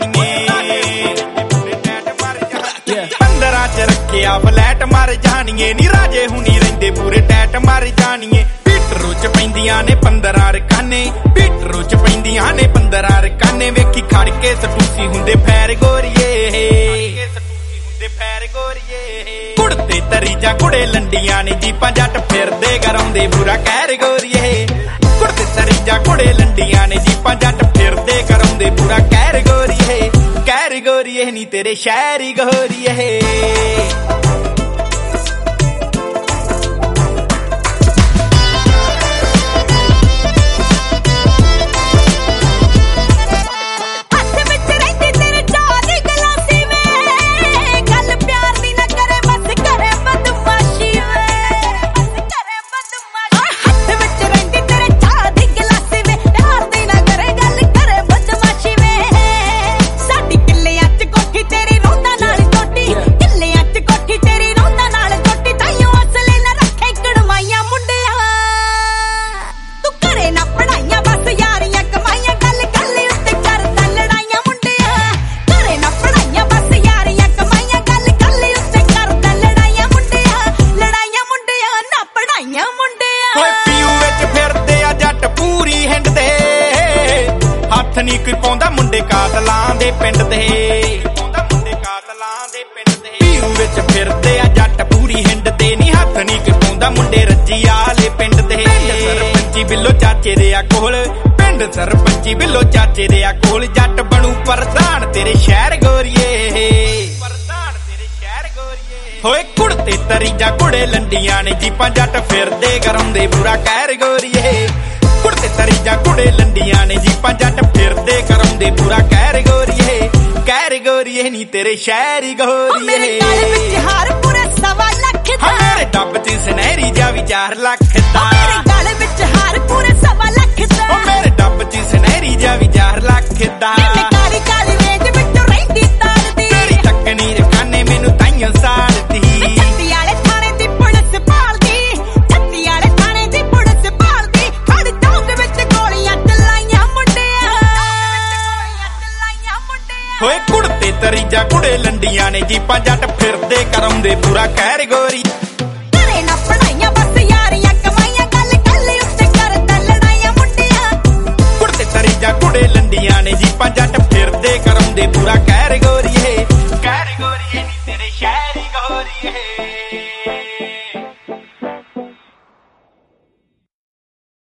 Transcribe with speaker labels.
Speaker 1: जाने 15 च रखिया फ्लैट मर जानिए नी राजे हुनी रहिंदे पूरे टैट मर जानिए पीटरू च पैंदियां ने 15 रकाने पीटरू च पैंदियां ने 15 रकाने वेखी खड़ के सटूसी हुंदे फैर गोरिए कुड़ते तरीजा कुड़े लंडियां ने जीपां जट फिरदे कराउंदे बुरा कहर गोरिए कुड़ते तरीजा कुड़े लंडियां ने जीपां जट फिरदे कराउंदे बुरा कहर गोरिए नी तेरे शहरी गोरिए नी कोई पाउंदा मुंडे कातलां दे पिंड दे पीऊ विच फिरदे आ जट पूरी हिंड दे नी हत्थ नी कोई पाउंदा मुंडे रज्जी आले पिंड दे सरपंची बिल्लो चाचे दे आ कोल पिंड सरपंची बिल्लो चाचे दे आ कोल जट बनू प्रधान तेरे शहर गोरिए होए कुड़ते तरीजा कुड़े लंडियां ने जीपां जट फिरदे कराउंदे बुरा कहर गोरिए कुड़ते तरीजा कुड़े लंडियां ने जीपां जट फिरदे कराउंदे बुरा कहर गोरिए नी तेरे शहरी गोरिए
Speaker 2: मेरे गल विच हार पूरे 1.25 लाख दा
Speaker 1: मेरे डब च सुनहरी जा भी 4 लाख दा
Speaker 2: मेरे गल विच हार पूरे 1.25 लाख दा
Speaker 1: मेरे डब च सुनहरी जा भी 4 लाख दा
Speaker 2: मैं काली काली वेज विच रहिंदी तारदी
Speaker 1: तेरी टक्कनी रकाने मैनू ताइयों साड़दी
Speaker 2: छत्ती वाले थाने दी पुलिस भालदी छत्ती वाले थाने दी पुलिस भालदी खड़ चौक विच गोलियां चलाईयां मुंडिया
Speaker 1: होए कुड़ते तरीजा कुड़े लंडियां ने जीपां जट फिरदे कराउंदे बुरा कहर गोरी
Speaker 2: करे ना पढ़ाइयां बस यारियां कमाइयां गल गल उत्ते करदा लड़ाइयां मुंडिया
Speaker 1: कुड़ते तरीजा कुड़े लंडियां ने जीपां जट फिरदे कराउंदे बुरा